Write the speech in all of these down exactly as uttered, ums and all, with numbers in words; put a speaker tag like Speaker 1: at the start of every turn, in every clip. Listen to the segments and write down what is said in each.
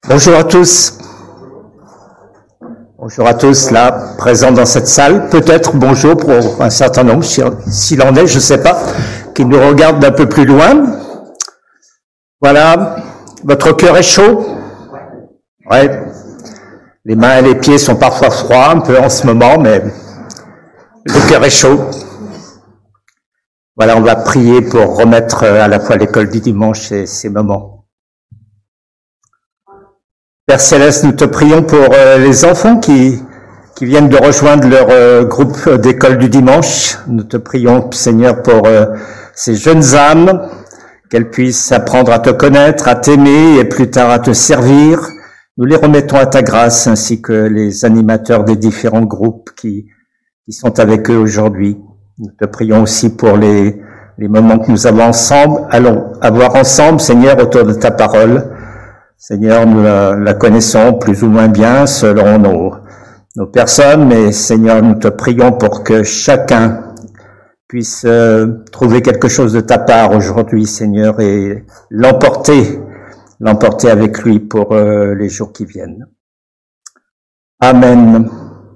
Speaker 1: Bonjour à tous. Bonjour à tous là, présents dans cette salle. Peut-être bonjour pour un certain nombre, s'il en est, je ne sais pas, qui nous regardent d'un peu plus loin. Voilà, votre cœur est chaud? Ouais. Les mains et les pieds sont parfois froids, un peu en ce moment, mais le cœur est chaud. Voilà, on va prier pour remettre à la fois l'école du dimanche et ces moments. Père Céleste, nous te prions pour euh, les enfants qui, qui viennent de rejoindre leur euh, groupe d'école du dimanche. Nous te prions, Seigneur, pour euh, ces jeunes âmes, qu'elles puissent apprendre à te connaître, à t'aimer et plus tard à te servir. Nous les remettons à ta grâce, ainsi que les animateurs des différents groupes qui, qui sont avec eux aujourd'hui. Nous te prions aussi pour les, les moments que nous avons ensemble, allons avoir ensemble, Seigneur, autour de ta parole. Seigneur, nous la, la connaissons plus ou moins bien selon nos, nos personnes, mais Seigneur, nous te prions pour que chacun puisse euh, trouver quelque chose de ta part aujourd'hui, Seigneur, et l'emporter, l'emporter avec lui pour euh, les jours qui viennent. Amen.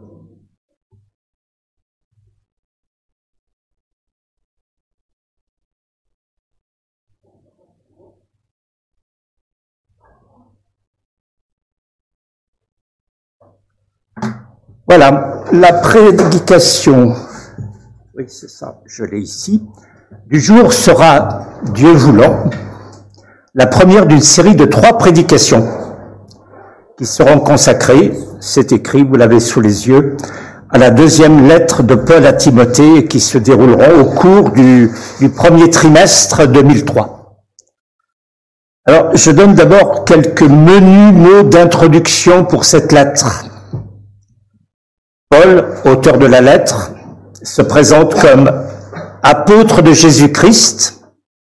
Speaker 1: Voilà, la prédication, oui c'est ça, je l'ai ici, du jour sera, Dieu voulant, la première d'une série de trois prédications qui seront consacrées, c'est écrit, vous l'avez sous les yeux, à la deuxième lettre de Paul à Timothée et qui se dérouleront au cours du, du premier trimestre deux mille trois. Alors, je donne d'abord quelques menus mots d'introduction pour cette lettre. Paul, auteur de la lettre, se présente comme apôtre de Jésus-Christ,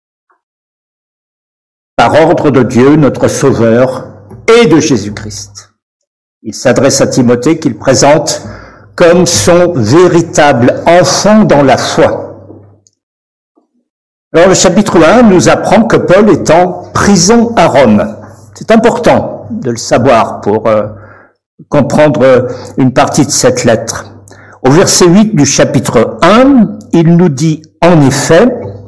Speaker 1: par ordre de Dieu, notre Sauveur, et de Jésus-Christ. Il s'adresse à Timothée qu'il présente comme son véritable enfant dans la foi. Alors le chapitre un nous apprend que Paul est en prison à Rome. C'est important de le savoir pour euh, comprendre une partie de cette lettre. Au verset huit du chapitre un, il nous dit en effet: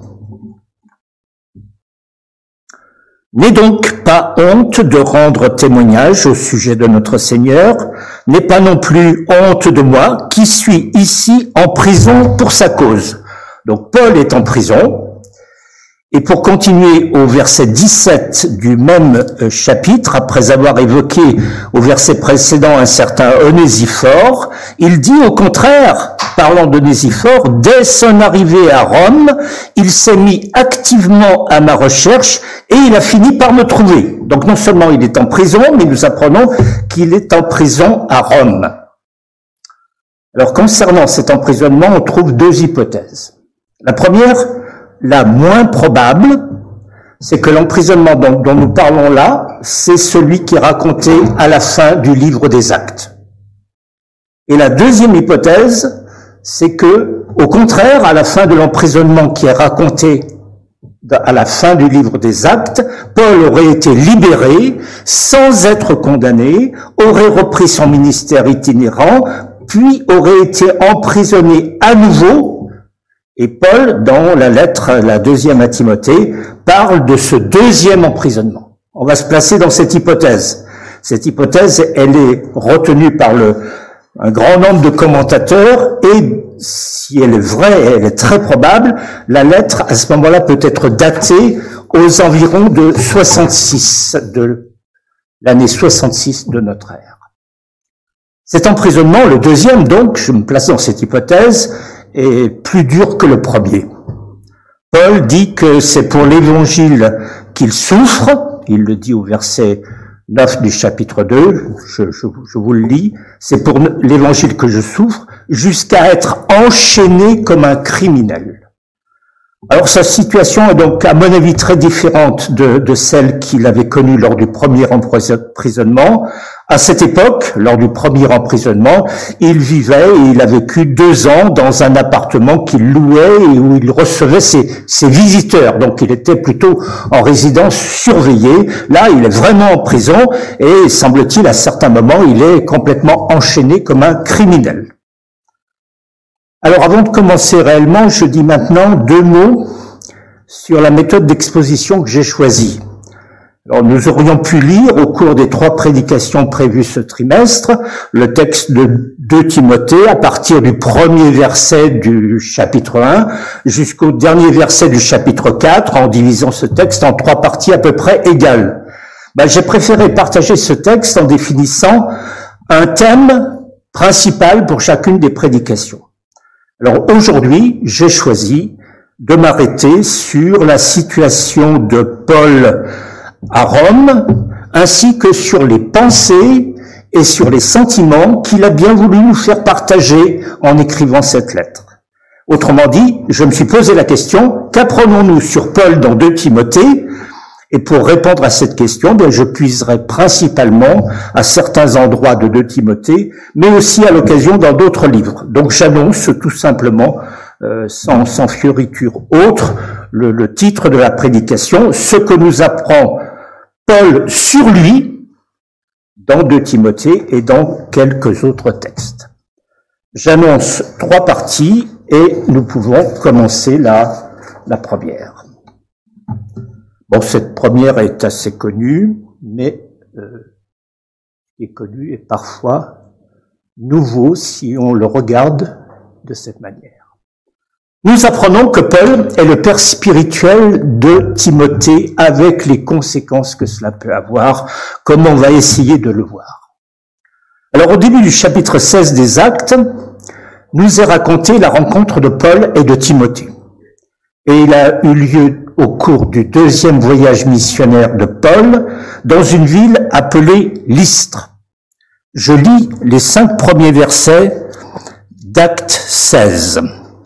Speaker 1: « N'aie donc pas honte de rendre témoignage au sujet de notre Seigneur, n'aie pas non plus honte de moi, qui suis ici en prison pour sa cause. » Donc Paul est en prison. Et pour continuer au verset dix-sept du même chapitre, après avoir évoqué au verset précédent un certain Onésiphore, il dit au contraire, parlant d'Onésiphore, dès son arrivée à Rome, il s'est mis activement à ma recherche et il a fini par me trouver. Donc non seulement il est en prison, mais nous apprenons qu'il est en prison à Rome. Alors concernant cet emprisonnement, on trouve deux hypothèses. La première, la moins probable, c'est que l'emprisonnement dont, dont nous parlons là, c'est celui qui est raconté à la fin du livre des Actes. Et la deuxième hypothèse, c'est que, au contraire, à la fin de l'emprisonnement qui est raconté à la fin du livre des Actes, Paul aurait été libéré sans être condamné, aurait repris son ministère itinérant, puis aurait été emprisonné à nouveau. Et Paul, dans la lettre, la deuxième à Timothée, parle de ce deuxième emprisonnement. On va se placer dans cette hypothèse. Cette hypothèse, elle est retenue par le, un grand nombre de commentateurs et si elle est vraie, elle est très probable, la lettre, à ce moment-là, peut être datée aux environs de soixante-six, de l'année soixante-six de notre ère. Cet emprisonnement, le deuxième donc, je me place dans cette hypothèse, est plus dur que le premier. Paul dit que c'est pour l'évangile qu'il souffre, il le dit au verset neuf du chapitre deux, je, je, je vous le lis, c'est pour l'évangile que je souffre, jusqu'à être enchaîné comme un criminel. Alors sa situation est donc à mon avis très différente de, de celle qu'il avait connue lors du premier emprisonnement. À cette époque, lors du premier emprisonnement, il vivait et il a vécu deux ans dans un appartement qu'il louait et où il recevait ses, ses visiteurs. Donc il était plutôt en résidence surveillée. Là, il est vraiment en prison et semble-t-il à certains moments, il est complètement enchaîné comme un criminel. Alors avant de commencer réellement, je dis maintenant deux mots sur la méthode d'exposition que j'ai choisie. Alors nous aurions pu lire au cours des trois prédications prévues ce trimestre le texte de deux Timothée à partir du premier verset du chapitre un jusqu'au dernier verset du chapitre quatre en divisant ce texte en trois parties à peu près égales. Ben, j'ai préféré partager ce texte en définissant un thème principal pour chacune des prédications. Alors aujourd'hui, j'ai choisi de m'arrêter sur la situation de Paul à Rome, ainsi que sur les pensées et sur les sentiments qu'il a bien voulu nous faire partager en écrivant cette lettre. Autrement dit, je me suis posé la question, qu'apprenons-nous sur Paul dans deux Timothée? Et pour répondre à cette question, bien, je puiserai principalement à certains endroits de deux Timothée, mais aussi à l'occasion dans d'autres livres. Donc j'annonce tout simplement, euh, sans, sans fioriture autre, le, le titre de la prédication, ce que nous apprend Paul sur lui dans deux Timothée et dans quelques autres textes. J'annonce trois parties et nous pouvons commencer la, la première. Bon, cette première est assez connue, mais euh, est connue et parfois nouveau si on le regarde de cette manière. Nous apprenons que Paul est le père spirituel de Timothée avec les conséquences que cela peut avoir, comme on va essayer de le voir. Alors au début du chapitre seize des Actes, nous est raconté la rencontre de Paul et de Timothée. Et il a eu lieu au cours du deuxième voyage missionnaire de Paul dans une ville appelée Lystre. Je lis les cinq premiers versets d'Acte seize.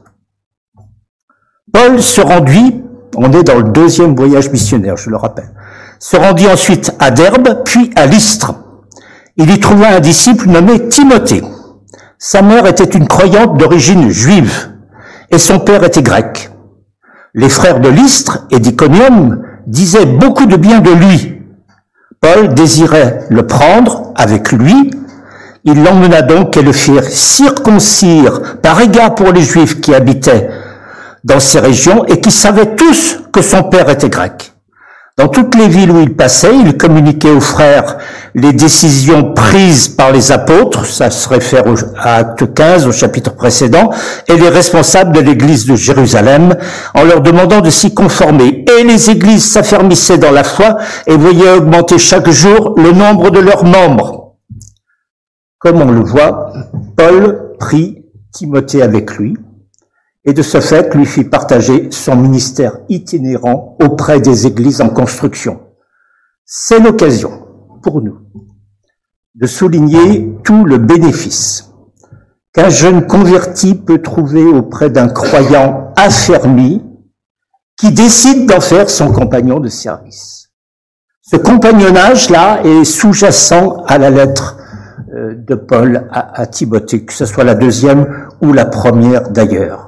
Speaker 1: Paul se rendit, on est dans le deuxième voyage missionnaire, je le rappelle, se rendit ensuite à Derbe, puis à Lystre. Il y trouva un disciple nommé Timothée. Sa mère était une croyante d'origine juive et son père était grec. Les frères de Lystre et d'Iconium disaient beaucoup de bien de lui. Paul désirait le prendre avec lui. Il l'emmena donc et le firent circoncire par égard pour les Juifs qui habitaient dans ces régions et qui savaient tous que son père était grec. Dans toutes les villes où il passait, il communiquait aux frères les décisions prises par les apôtres, ça se réfère à Acte quinze, au chapitre précédent, et les responsables de l'église de Jérusalem, en leur demandant de s'y conformer. Et les églises s'affermissaient dans la foi et voyaient augmenter chaque jour le nombre de leurs membres. Comme on le voit, Paul prit Timothée avec lui, et de ce fait lui fit partager son ministère itinérant auprès des églises en construction. C'est l'occasion pour nous de souligner tout le bénéfice qu'un jeune converti peut trouver auprès d'un croyant affermi qui décide d'en faire son compagnon de service. Ce compagnonnage-là est sous-jacent à la lettre de Paul à, à Timothée, que ce soit la deuxième ou la première d'ailleurs.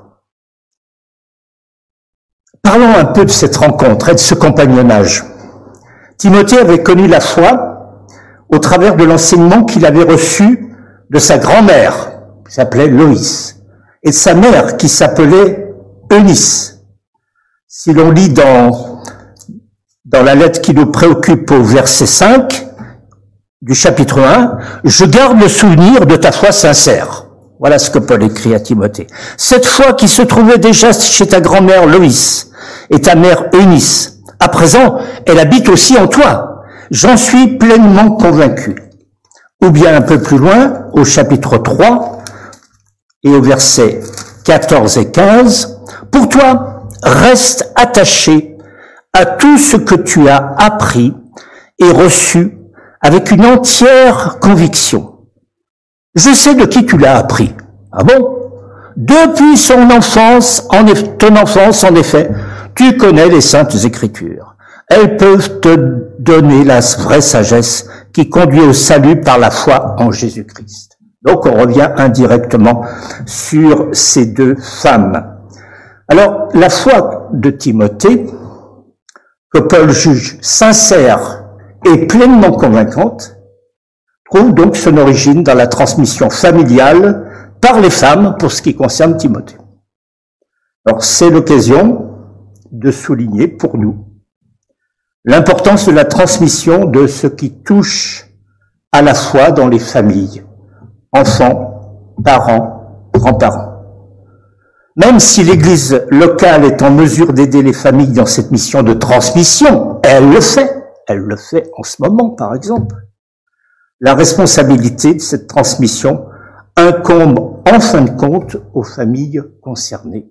Speaker 1: Parlons un peu de cette rencontre et de ce compagnonnage. Timothée avait connu la foi au travers de l'enseignement qu'il avait reçu de sa grand-mère, qui s'appelait Loïs, et de sa mère, qui s'appelait Eunice. Si l'on lit dans, dans la lettre qui nous préoccupe au verset cinq du chapitre un, « Je garde le souvenir de ta foi sincère ». Voilà ce que Paul écrit à Timothée. Cette foi qui se trouvait déjà chez ta grand-mère Loïs et ta mère Eunice. À présent, elle habite aussi en toi. J'en suis pleinement convaincu. Ou bien un peu plus loin, au chapitre trois et au verset quatorze et quinze, pour toi, reste attaché à tout ce que tu as appris et reçu avec une entière conviction. Je sais de qui tu l'as appris. Ah bon? Depuis son enfance, en eff- ton enfance, en effet, tu connais les saintes écritures. Elles peuvent te donner la vraie sagesse qui conduit au salut par la foi en Jésus-Christ. Donc on revient indirectement sur ces deux femmes. Alors, la foi de Timothée, que Paul juge sincère et pleinement convaincante, trouve donc son origine dans la transmission familiale par les femmes pour ce qui concerne Timothée. Alors, c'est l'occasion de souligner pour nous l'importance de la transmission de ce qui touche à la foi dans les familles, enfants, parents, grands-parents. Même si l'Église locale est en mesure d'aider les familles dans cette mission de transmission, elle le fait, elle le fait en ce moment par exemple, la responsabilité de cette transmission incombe en fin de compte aux familles concernées.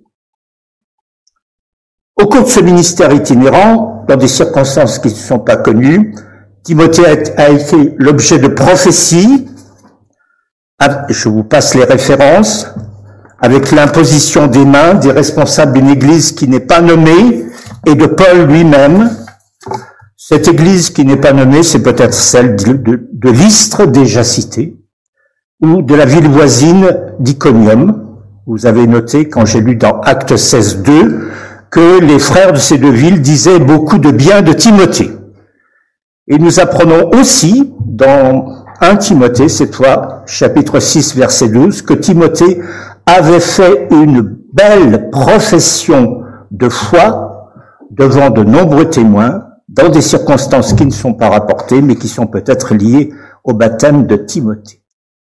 Speaker 1: Au cours de ce ministère itinérant, dans des circonstances qui ne sont pas connues, Timothée a été l'objet de prophéties. Je vous passe les références, avec l'imposition des mains des responsables d'une église qui n'est pas nommée et de Paul lui-même. Cette église qui n'est pas nommée, c'est peut-être celle de, de, de Lystre déjà citée, ou de la ville voisine d'Iconium. Vous avez noté, quand j'ai lu dans Actes seize deux, que les frères de ces deux villes disaient beaucoup de bien de Timothée. Et nous apprenons aussi, dans un Timothée, cette fois, chapitre six, verset douze, que Timothée avait fait une belle profession de foi devant de nombreux témoins, dans des circonstances qui ne sont pas rapportées, mais qui sont peut-être liées au baptême de Timothée.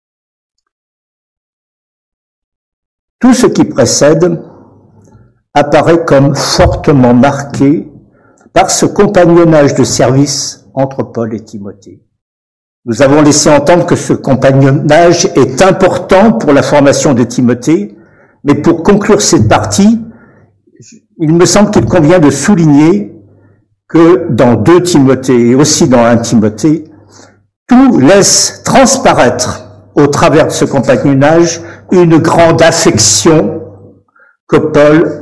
Speaker 1: Tout ce qui précède apparaît comme fortement marqué par ce compagnonnage de service entre Paul et Timothée. Nous avons laissé entendre que ce compagnonnage est important pour la formation de Timothée, mais pour conclure cette partie, il me semble qu'il convient de souligner que dans deux Timothée et aussi dans un Timothée, tout laisse transparaître au travers de ce compagnonnage une grande affection que Paul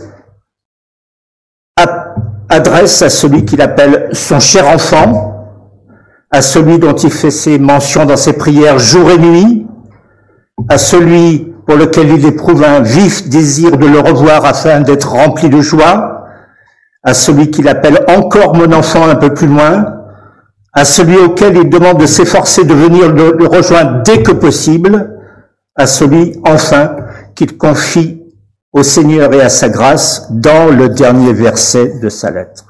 Speaker 1: adresse à celui qu'il appelle son cher enfant, à celui dont il fait ses mentions dans ses prières jour et nuit, à celui pour lequel il éprouve un vif désir de le revoir afin d'être rempli de joie, à celui qu'il appelle encore mon enfant un peu plus loin, à celui auquel il demande de s'efforcer de venir le, le rejoindre dès que possible, à celui enfin qu'il confie au Seigneur et à sa grâce dans le dernier verset de sa lettre.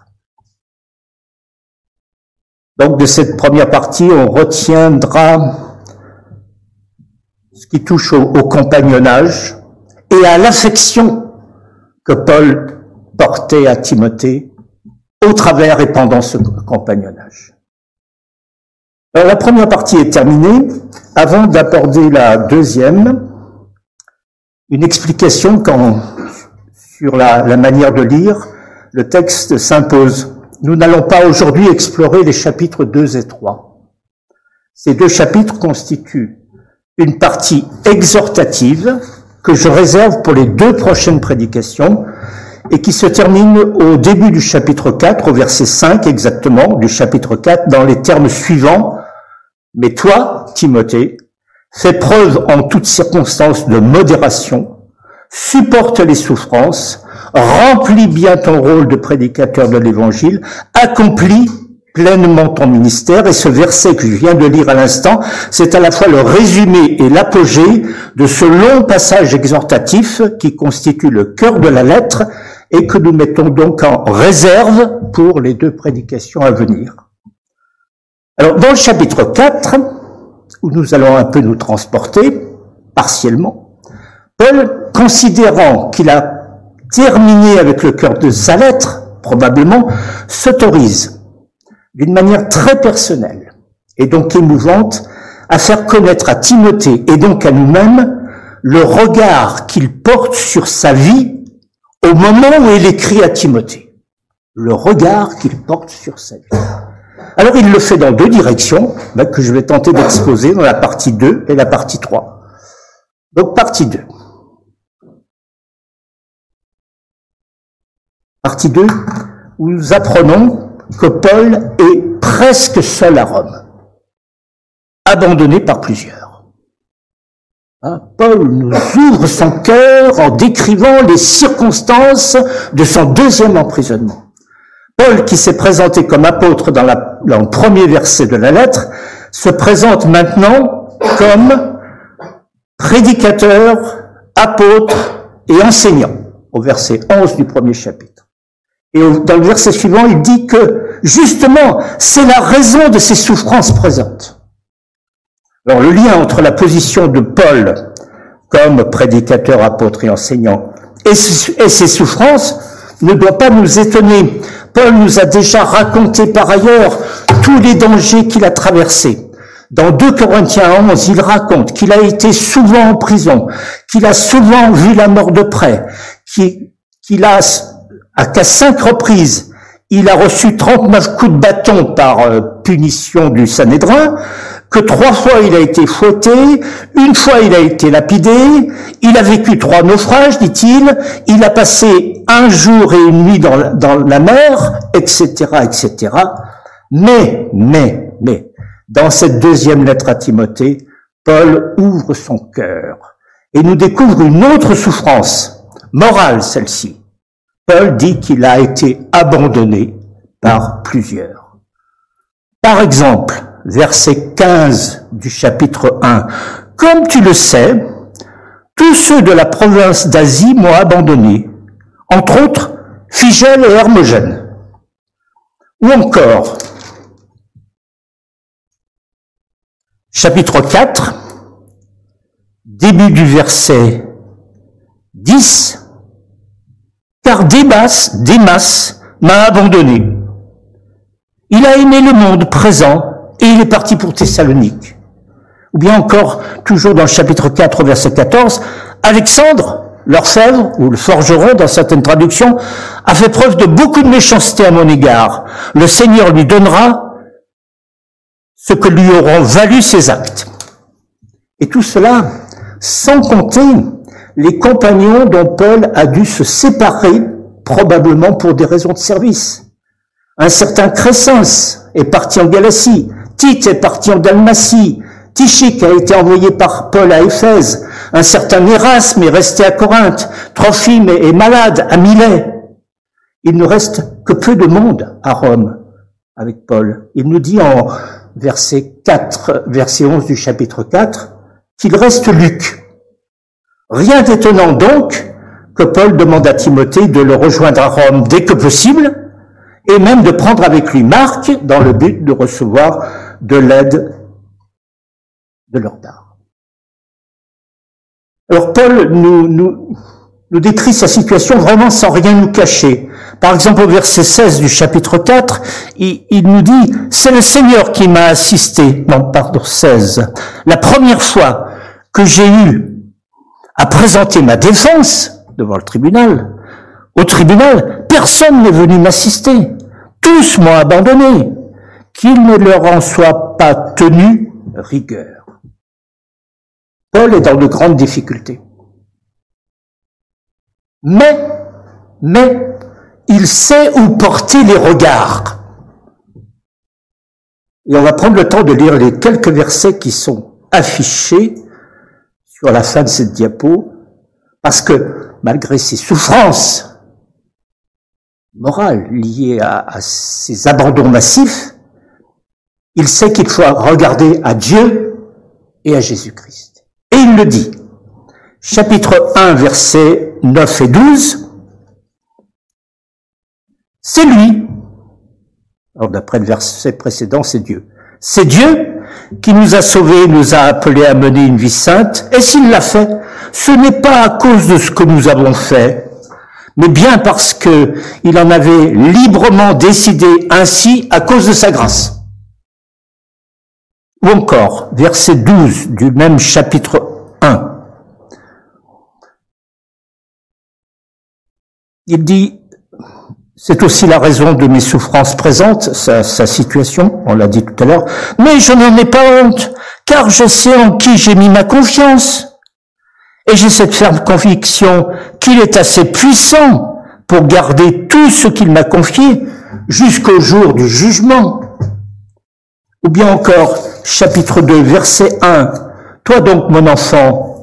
Speaker 1: Donc de cette première partie, on retiendra ce qui touche au, au compagnonnage et à l'affection que Paul portait à Timothée au travers et pendant ce compagnonnage. Alors la première partie est terminée. Avant d'aborder la deuxième, une explication quand, sur la, la manière de lire, le texte s'impose. Nous n'allons pas aujourd'hui explorer les chapitres deux et trois. Ces deux chapitres constituent une partie exhortative que je réserve pour les deux prochaines prédications et qui se termine au début du chapitre quatre, au verset cinq exactement, du chapitre quatre, dans les termes suivants. Mais toi, Timothée, fais preuve en toutes circonstances de modération, supporte les souffrances, remplis bien ton rôle de prédicateur de l'Évangile, accomplis pleinement ton ministère. Et ce verset que je viens de lire à l'instant, c'est à la fois le résumé et l'apogée de ce long passage exhortatif qui constitue le cœur de la lettre et que nous mettons donc en réserve pour les deux prédications à venir. Alors, dans le chapitre quatre, où nous allons un peu nous transporter, partiellement, Paul, considérant qu'il a terminé avec le cœur de sa lettre, probablement, s'autorise, d'une manière très personnelle, et donc émouvante, à faire connaître à Timothée, et donc à nous-mêmes, le regard qu'il porte sur sa vie au moment où il écrit à Timothée. Le regard qu'il porte sur sa vie. Alors il le fait dans deux directions, ben, que je vais tenter d'exposer dans la partie deux et la partie trois. Donc partie deux. Partie deux, où nous apprenons que Paul est presque seul à Rome, abandonné par plusieurs. Hein, Paul nous ouvre son cœur en décrivant les circonstances de son deuxième emprisonnement. Paul, qui s'est présenté comme apôtre dans, la, dans le premier verset de la lettre, se présente maintenant comme prédicateur, apôtre et enseignant, au verset onze du premier chapitre. Et dans le verset suivant, il dit que, justement, c'est la raison de ses souffrances présentes. Alors, le lien entre la position de Paul comme prédicateur, apôtre et enseignant et, et ses souffrances ne doit pas nous étonner. Paul nous a déjà raconté par ailleurs tous les dangers qu'il a traversés. Dans deux Corinthiens onze, il raconte qu'il a été souvent en prison, qu'il a souvent vu la mort de près, qu'il, qu'il a, à qu'à cinq reprises, il a reçu trente-neuf coups de bâton par euh, punition du Sanhédrin, que trois fois il a été fouetté, une fois il a été lapidé, il a vécu trois naufrages, dit-il, il a passé un jour et une nuit dans la, dans la mer, et cetera, et cetera. Mais, mais, mais, dans cette deuxième lettre à Timothée, Paul ouvre son cœur et nous découvre une autre souffrance, morale celle-ci. Paul dit qu'il a été abandonné par plusieurs. Par exemple, verset quinze du chapitre un. « Comme tu le sais, tous ceux de la province d'Asie m'ont abandonné, entre autres Phygèle et Hermogène. » Ou encore, chapitre quatre, début du verset dix, « Car Démas, Démas m'a abandonné. Il a aimé le monde présent et il est parti pour Thessalonique. » Ou bien encore, toujours dans le chapitre quatre, verset quatorze, « Alexandre, l'orfèvre, ou le forgeron dans certaines traductions, a fait preuve de beaucoup de méchanceté à mon égard. Le Seigneur lui donnera ce que lui auront valu ses actes. » Et tout cela, sans compter les compagnons dont Paul a dû se séparer, probablement pour des raisons de service. Un certain Crescens est parti en Galatie, Tite est parti en Dalmatie, Tychique a été envoyé par Paul à Éphèse, un certain Érasme est resté à Corinthe, Trophime est malade à Milet. Il ne reste que peu de monde à Rome avec Paul. Il nous dit en verset quatre, verset onze du chapitre quatre, qu'il reste Luc. Rien d'étonnant donc que Paul demande à Timothée de le rejoindre à Rome dès que possible, et même de prendre avec lui Marc dans le but de recevoir de l'aide de leur part. Alors Paul nous, nous, nous décrit sa situation vraiment sans rien nous cacher. Par exemple, au verset seize du chapitre quatre, il, il nous dit « C'est le Seigneur qui m'a assisté. » Non, pardon, seize. La première fois que j'ai eu à présenter ma défense devant le tribunal, au tribunal, personne n'est venu m'assister. Tous m'ont abandonné. Qu'il ne leur en soit pas tenu rigueur. Paul est dans de grandes difficultés. Mais, mais, il sait où porter les regards. Et on va prendre le temps de lire les quelques versets qui sont affichés sur la fin de cette diapo, parce que malgré ses souffrances morales liées à, à ces abandons massifs, il sait qu'il faut regarder à Dieu et à Jésus-Christ. Et il le dit. Chapitre un, versets neuf et douze. C'est lui. Alors d'après le verset précédent, c'est Dieu. C'est Dieu qui nous a sauvés, nous a appelés à mener une vie sainte. Et s'il l'a fait, ce n'est pas à cause de ce que nous avons fait, mais bien parce que il en avait librement décidé ainsi à cause de sa grâce. Ou encore, verset douze du même chapitre un. Il dit, c'est aussi la raison de mes souffrances présentes, sa, sa situation, on l'a dit tout à l'heure, mais je n'en ai pas honte, car je sais en qui j'ai mis ma confiance. Et j'ai cette ferme conviction qu'il est assez puissant pour garder tout ce qu'il m'a confié jusqu'au jour du jugement. Ou bien encore, chapitre deux, verset un, toi donc, mon enfant,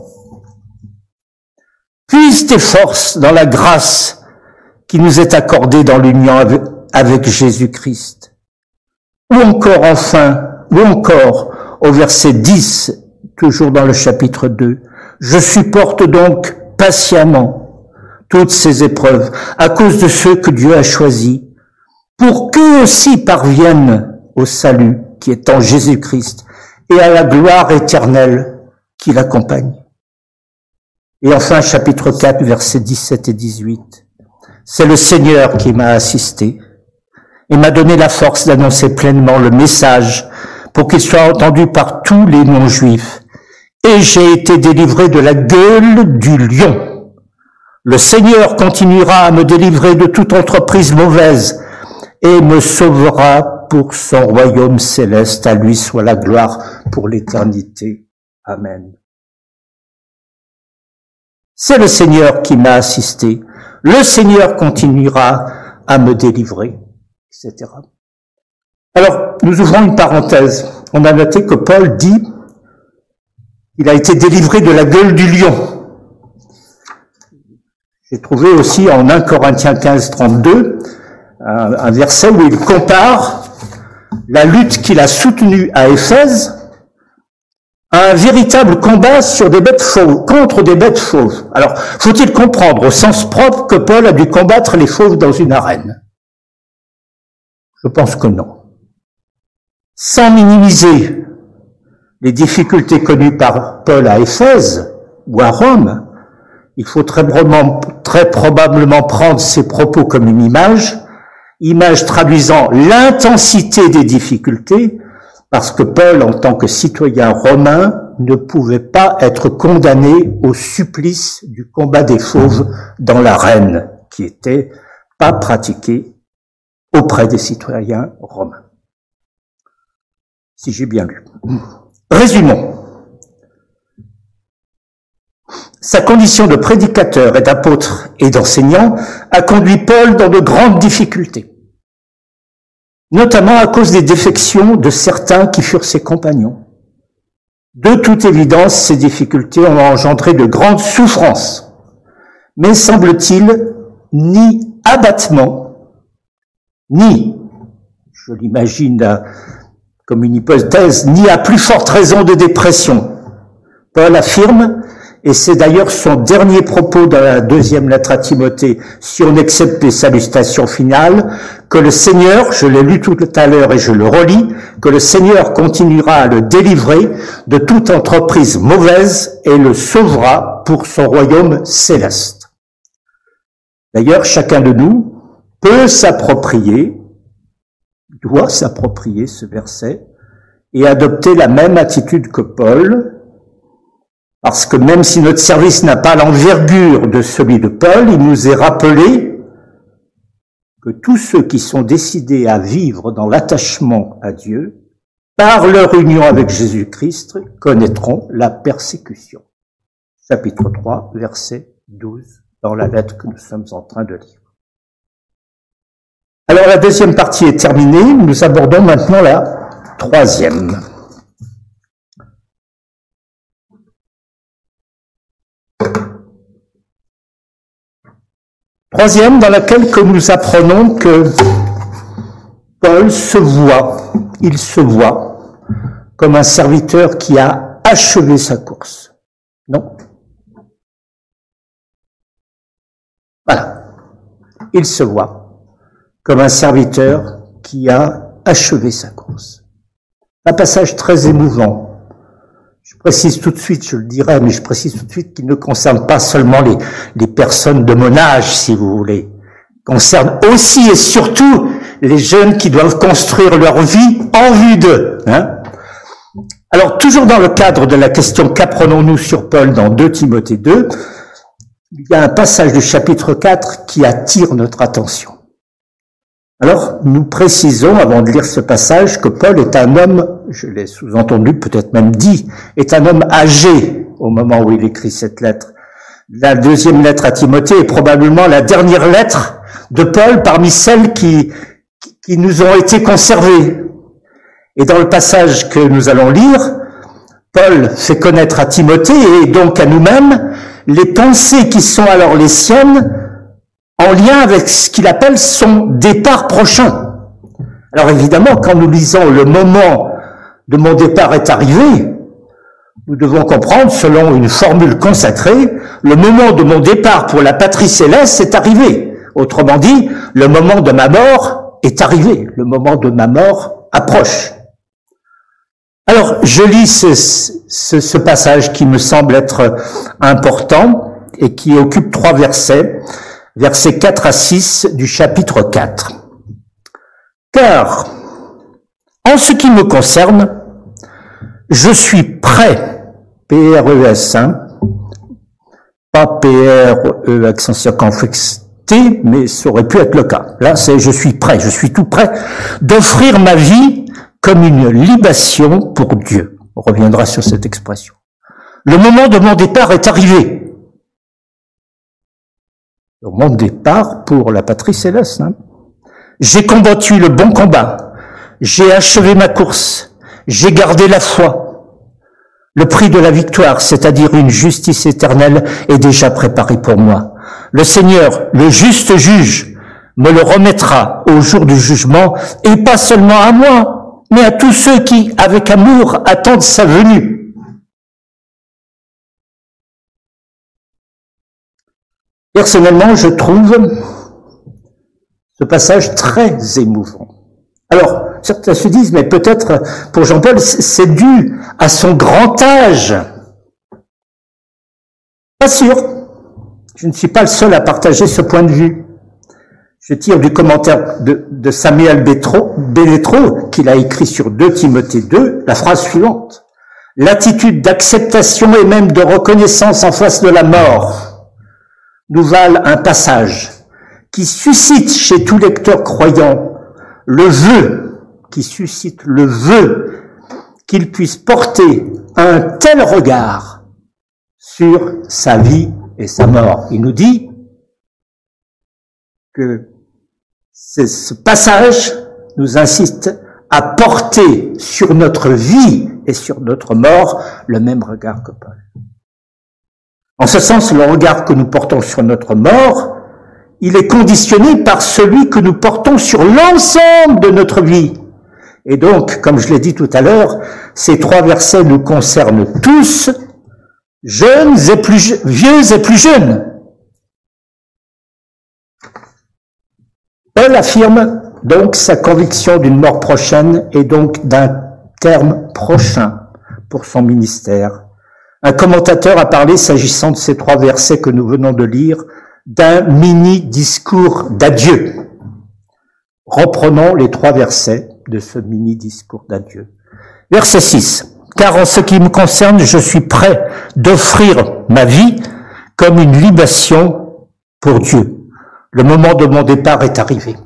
Speaker 1: puise tes forces dans la grâce qui nous est accordée dans l'union avec, avec Jésus-Christ. Ou encore, enfin, ou encore, au verset dix, toujours dans le chapitre deux, je supporte donc patiemment toutes ces épreuves à cause de ceux que Dieu a choisis, pour qu'eux aussi parviennent au salut qui est en Jésus-Christ et à la gloire éternelle qui l'accompagne. Et enfin, chapitre quatre, versets dix-sept et dix-huit. C'est le Seigneur qui m'a assisté et m'a donné la force d'annoncer pleinement le message pour qu'il soit entendu par tous les non-juifs. Et j'ai été délivré de la gueule du lion. Le Seigneur continuera à me délivrer de toute entreprise mauvaise et me sauvera pour son royaume céleste. À lui soit la gloire pour l'éternité. Amen. C'est le Seigneur qui m'a assisté. Le Seigneur continuera à me délivrer, et cetera. Alors, nous ouvrons une parenthèse. On a noté que Paul dit il a été délivré de la gueule du lion. J'ai trouvé aussi en un Corinthiens quinze, trente-deux, un, un verset où il compare la lutte qu'il a soutenue à Éphèse à un véritable combat sur des bêtes fauves, contre des bêtes fauves. Alors, faut-il comprendre au sens propre que Paul a dû combattre les fauves dans une arène? Je pense que non. Sans minimiser les difficultés connues par Paul à Éphèse ou à Rome, il faut très probablement, très probablement prendre ces propos comme une image, image traduisant l'intensité des difficultés, parce que Paul, en tant que citoyen romain, ne pouvait pas être condamné au supplice du combat des fauves dans l'arène, qui était pas pratiqué auprès des citoyens romains. Si j'ai bien lu. Résumons. Sa condition de prédicateur et d'apôtre et d'enseignant a conduit Paul dans de grandes difficultés, notamment à cause des défections de certains qui furent ses compagnons. De toute évidence, ces difficultés ont engendré de grandes souffrances, mais semble-t-il, ni abattement, ni, je l'imagine comme une hypothèse, ni à plus forte raison de dépression. Paul affirme, et c'est d'ailleurs son dernier propos dans la deuxième lettre à Timothée, si on accepte les salutations finales, que le Seigneur, je l'ai lu tout à l'heure et je le relis, que le Seigneur continuera à le délivrer de toute entreprise mauvaise et le sauvera pour son royaume céleste. D'ailleurs, chacun de nous peut s'approprier, doit s'approprier ce verset et adopter la même attitude que Paul, parce que même si notre service n'a pas l'envergure de celui de Paul, il nous est rappelé que tous ceux qui sont décidés à vivre dans l'attachement à Dieu, par leur union avec Jésus-Christ, connaîtront la persécution. Chapitre trois, verset douze, dans la lettre que nous sommes en train de lire. Alors la deuxième partie est terminée, nous abordons maintenant la troisième. Troisième, dans laquelle que nous apprenons que Paul se voit, il se voit comme un serviteur qui a achevé sa course. Non? Voilà. Il se voit comme un serviteur qui a achevé sa course. Un passage très émouvant. Je précise tout de suite, je le dirai, mais je précise tout de suite qu'il ne concerne pas seulement les, les personnes de mon âge, si vous voulez. Il concerne aussi et surtout les jeunes qui doivent construire leur vie en vue d'eux. Hein. Alors, toujours dans le cadre de la question qu'apprenons-nous sur Paul dans deux Timothée deux, il y a un passage du chapitre quatre qui attire notre attention. Alors, nous précisons, avant de lire ce passage, que Paul est un homme, je l'ai sous-entendu, peut-être même dit, est un homme âgé au moment où il écrit cette lettre. La deuxième lettre à Timothée est probablement la dernière lettre de Paul parmi celles qui, qui nous ont été conservées. Et dans le passage que nous allons lire, Paul fait connaître à Timothée et donc à nous-mêmes les pensées qui sont alors les siennes en lien avec ce qu'il appelle son départ prochain. Alors évidemment, quand nous lisons le moment de mon départ est arrivé, nous devons comprendre, selon une formule consacrée, le moment de mon départ pour la patrie céleste est arrivé. Autrement dit, le moment de ma mort est arrivé. Le moment de ma mort approche. Alors, je lis ce, ce, ce passage qui me semble être important et qui occupe trois versets, versets quatre à six du chapitre quatre. Car, en ce qui me concerne, je suis prêt, P R E S, hein, pas P R E accent circonflexe T, mais ça aurait pu être le cas. Là, c'est je suis prêt, je suis tout prêt d'offrir ma vie comme une libation pour Dieu. On reviendra sur cette expression. Le moment de mon départ est arrivé. Le moment de départ pour la patrie céleste. Hein. J'ai combattu le bon combat. J'ai achevé ma course. J'ai gardé la foi. Le prix de la victoire, c'est-à-dire une justice éternelle, est déjà préparé pour moi. Le Seigneur, le juste juge, me le remettra au jour du jugement, et pas seulement à moi, mais à tous ceux qui, avec amour, attendent sa venue. Personnellement, je trouve ce passage très émouvant. Alors, certains se disent, mais peut-être pour Jean-Paul, c'est dû à son grand âge. Pas sûr. Je ne suis pas le seul à partager ce point de vue. Je tire du commentaire de, de Samuel Belletro, qu'il a écrit sur deux Timothée deux, la phrase suivante. L'attitude d'acceptation et même de reconnaissance en face de la mort nous valent un passage qui suscite chez tout lecteur croyant le vœu, qui suscite le vœu qu'il puisse porter un tel regard sur sa vie et sa mort. Il nous dit que ce passage nous insiste à porter sur notre vie et sur notre mort le même regard que Paul. En ce sens, le regard que nous portons sur notre mort, il est conditionné par celui que nous portons sur l'ensemble de notre vie. Et donc, comme je l'ai dit tout à l'heure, ces trois versets nous concernent tous, jeunes et plus vieux et plus jeunes. Paul affirme donc sa conviction d'une mort prochaine et donc d'un terme prochain pour son ministère. Un commentateur a parlé, s'agissant de ces trois versets que nous venons de lire, d'un mini-discours d'adieu. Reprenons les trois versets de ce mini-discours d'adieu. Verset six. Car en ce qui me concerne, je suis prêt d'offrir ma vie comme une libation pour Dieu. Le moment de mon départ est arrivé.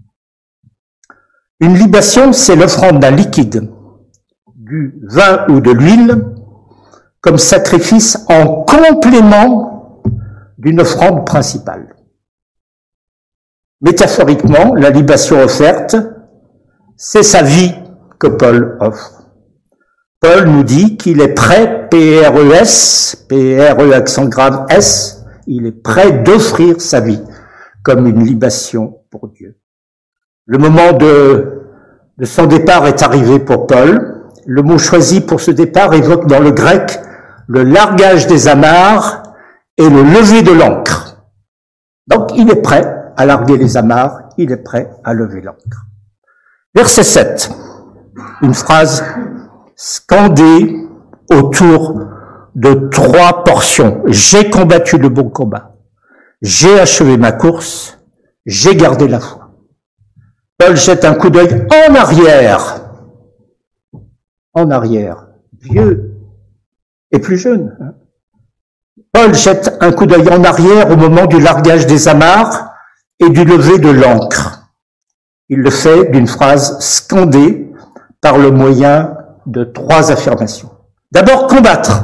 Speaker 1: Une libation, c'est l'offrande d'un liquide, du vin ou de l'huile, comme sacrifice en complément d'une offrande principale. Métaphoriquement, la libation offerte, c'est sa vie que Paul offre. Paul nous dit qu'il est prêt, P R E S, P R E accent grave S, il est prêt d'offrir sa vie comme une libation pour Dieu. Le moment de, de son départ est arrivé pour Paul. Le mot choisi pour ce départ évoque dans le grec le largage des amarres et le lever de l'ancre. Donc il est prêt à larguer les amarres, il est prêt à lever l'ancre. Verset sept, une phrase scandée autour de trois portions. J'ai combattu le bon combat, j'ai achevé ma course, j'ai gardé la foi. Paul jette un coup d'œil en arrière, en arrière, vieux et plus jeune. Paul jette un coup d'œil en arrière au moment du largage des amarres et du lever de l'ancre. Il le fait d'une phrase scandée par le moyen de trois affirmations. D'abord, combattre.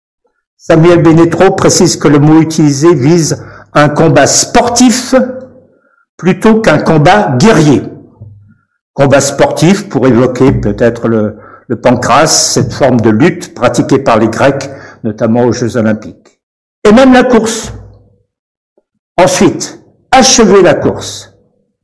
Speaker 1: Samuel Belletro précise que le mot utilisé vise un combat sportif plutôt qu'un combat guerrier. Combat sportif pour évoquer peut-être le, le pancras, cette forme de lutte pratiquée par les Grecs, notamment aux Jeux Olympiques. Et même la course. Ensuite, achever la course.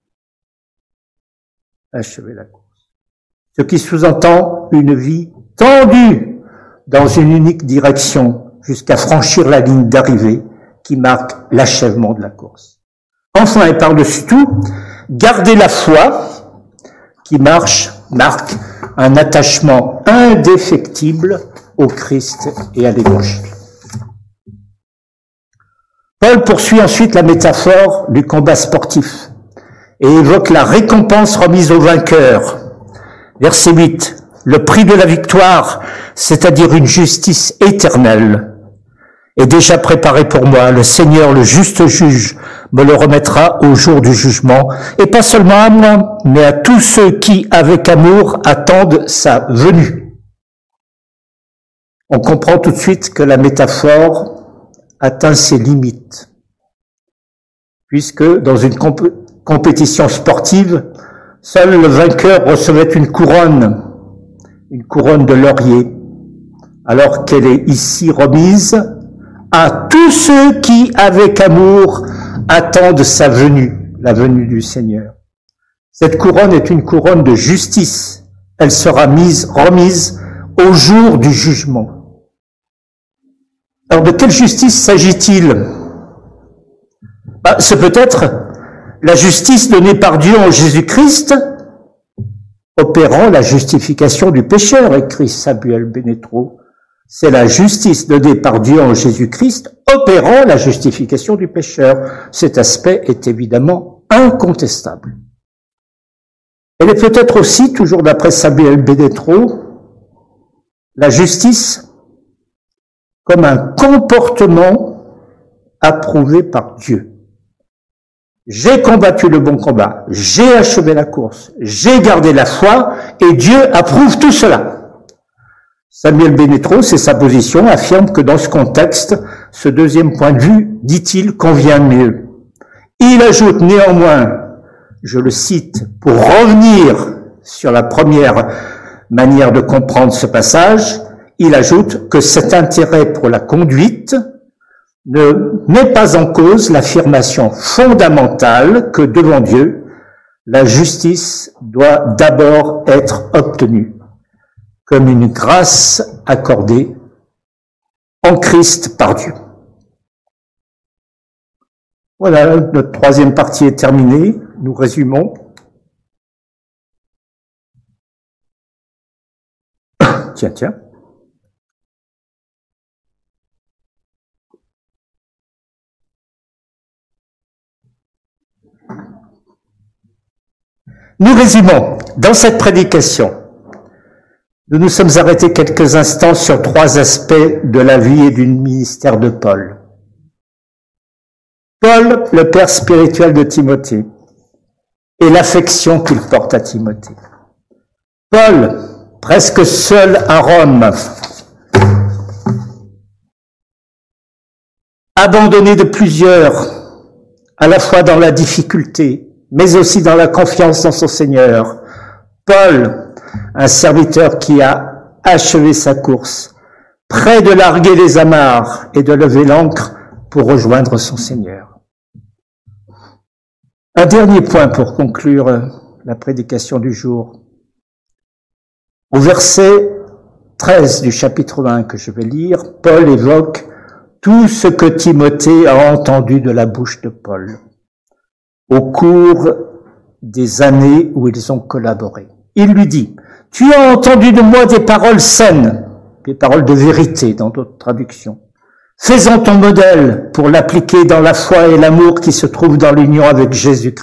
Speaker 1: Achever la course. Ce qui sous-entend une vie tendue dans une unique direction jusqu'à franchir la ligne d'arrivée qui marque l'achèvement de la course. Enfin, et par-dessus tout, garder la foi qui marche, marque un attachement indéfectible au Christ et à l'Évangile. Paul poursuit ensuite la métaphore du combat sportif et évoque la récompense remise au vainqueur. Verset huit. Le prix de la victoire, c'est-à-dire une justice éternelle, est déjà préparé pour moi. Le Seigneur, le juste juge, me le remettra au jour du jugement, et pas seulement à moi, mais à tous ceux qui, avec amour, attendent sa venue. On comprend tout de suite que la métaphore atteint ses limites, puisque dans une comp- compétition sportive, seul le vainqueur recevait une couronne, une couronne de laurier, alors qu'elle est ici remise à tous ceux qui, avec amour, attendent sa venue, la venue du Seigneur. Cette couronne est une couronne de justice. Elle sera mise, remise au jour du jugement. Alors, de quelle justice s'agit-il? Bah, c'est peut-être la justice donnée par Dieu en Jésus-Christ, opérant la justification du pécheur, écrit Samuel Benetro. C'est la justice donnée par Dieu en Jésus-Christ, opérant la justification du pécheur. Cet aspect est évidemment incontestable. Elle est peut-être aussi, toujours d'après Samuel Benetro, la justice comme un comportement approuvé par Dieu. J'ai combattu le bon combat, j'ai achevé la course, j'ai gardé la foi, et Dieu approuve tout cela. Samuel Benetro, c'est sa position, affirme que dans ce contexte, ce deuxième point de vue, dit-il, convient mieux. Il ajoute néanmoins, je le cite, pour revenir sur la première manière de comprendre ce passage, il ajoute que cet intérêt pour la conduite ne met pas en cause l'affirmation fondamentale que devant Dieu, la justice doit d'abord être obtenue comme une grâce accordée en Christ par Dieu. Voilà, notre troisième partie est terminée. Nous résumons. Tiens, tiens. Nous résumons. Dans cette prédication, nous nous sommes arrêtés quelques instants sur trois aspects de la vie et du ministère de Paul. Paul, le père spirituel de Timothée, et l'affection qu'il porte à Timothée. Paul, presque seul à Rome, abandonné de plusieurs, à la fois dans la difficulté, mais aussi dans la confiance dans son Seigneur. Paul, un serviteur qui a achevé sa course, prêt de larguer les amarres et de lever l'ancre pour rejoindre son Seigneur. Un dernier point pour conclure la prédication du jour. Au verset treize du chapitre vingt que je vais lire, Paul évoque tout ce que Timothée a entendu de la bouche de Paul au cours des années où ils ont collaboré. Il lui dit, « Tu as entendu de moi des paroles saines, des paroles de vérité dans d'autres traductions. Fais-en ton modèle pour l'appliquer dans la foi et l'amour qui se trouvent dans l'union avec Jésus-Christ. »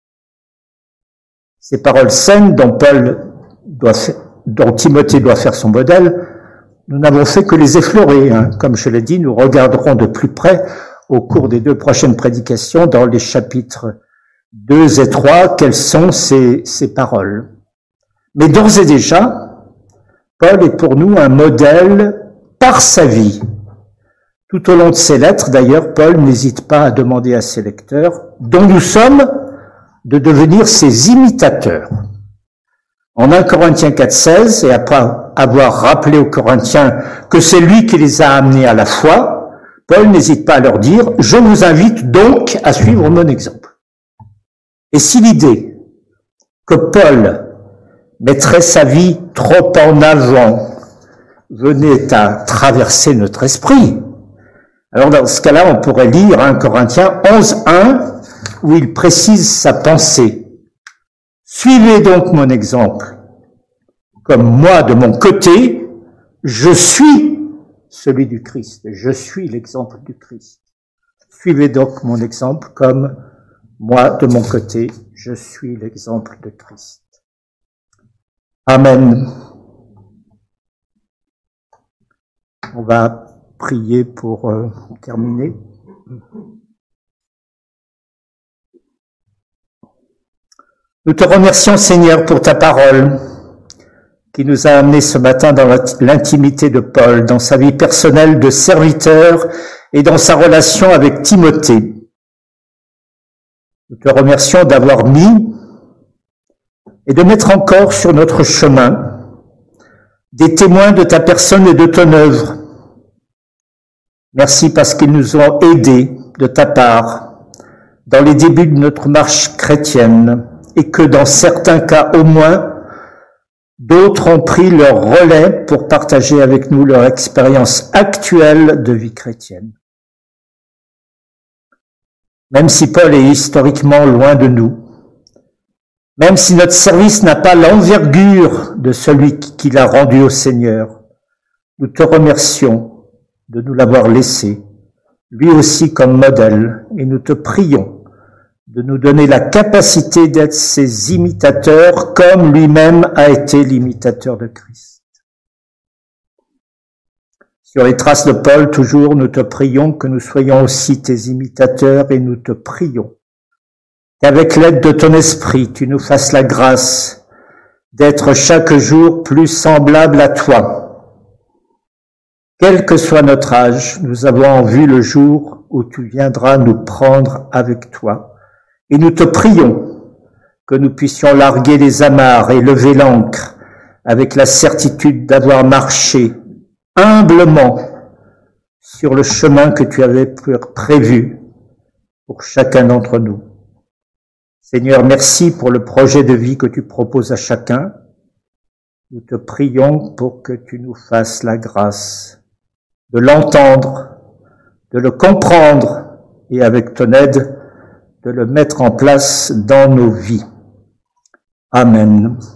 Speaker 1: Ces paroles saines dont Paul doit faire, dont Timothée doit faire son modèle, nous n'avons fait que les effleurer. Hein. Comme je l'ai dit, nous regarderons de plus près au cours des deux prochaines prédications dans les chapitres deux et trois quelles sont ces, ces paroles. Mais d'ores et déjà, Paul est pour nous un modèle par sa vie Tout au long de ses lettres, d'ailleurs, Paul n'hésite pas à demander à ses lecteurs, dont nous sommes, de devenir ses imitateurs. En un Corinthiens quatre seize, et après avoir rappelé aux Corinthiens que c'est lui qui les a amenés à la foi, Paul n'hésite pas à leur dire « Je vous invite donc à suivre mon exemple ». Et si l'idée que Paul mettrait sa vie trop en avant venait à traverser notre esprit, alors dans ce cas-là, on pourrait lire un Corinthiens onze un, où il précise sa pensée. Suivez donc mon exemple. Comme moi, de mon côté, je suis celui du Christ. Je suis l'exemple du Christ. Suivez donc mon exemple comme moi, de mon côté, je suis l'exemple de Christ. Amen. On va prier pour euh, terminer. Nous te remercions, Seigneur, pour ta parole qui nous a amenés ce matin dans l'intimité de Paul, dans sa vie personnelle de serviteur et dans sa relation avec Timothée. Nous te remercions d'avoir mis et de mettre encore sur notre chemin des témoins de ta personne et de ton œuvre. Merci parce qu'ils nous ont aidés de ta part dans les débuts de notre marche chrétienne et que dans certains cas au moins, d'autres ont pris leur relais pour partager avec nous leur expérience actuelle de vie chrétienne. Même si Paul est historiquement loin de nous, même si notre service n'a pas l'envergure de celui qui l'a rendu au Seigneur, nous te remercions de nous l'avoir laissé, lui aussi comme modèle, et nous te prions de nous donner la capacité d'être ses imitateurs comme lui-même a été l'imitateur de Christ. Sur les traces de Paul, toujours, nous te prions que nous soyons aussi tes imitateurs et nous te prions qu'avec l'aide de ton esprit, tu nous fasses la grâce d'être chaque jour plus semblable à toi. Quel que soit notre âge, nous avons en vue le jour où tu viendras nous prendre avec toi. Et nous te prions que nous puissions larguer les amarres et lever l'ancre avec la certitude d'avoir marché humblement sur le chemin que tu avais prévu pour chacun d'entre nous. Seigneur, merci pour le projet de vie que tu proposes à chacun. Nous te prions pour que tu nous fasses la grâce de l'entendre, de le comprendre et avec ton aide, de le mettre en place dans nos vies. Amen.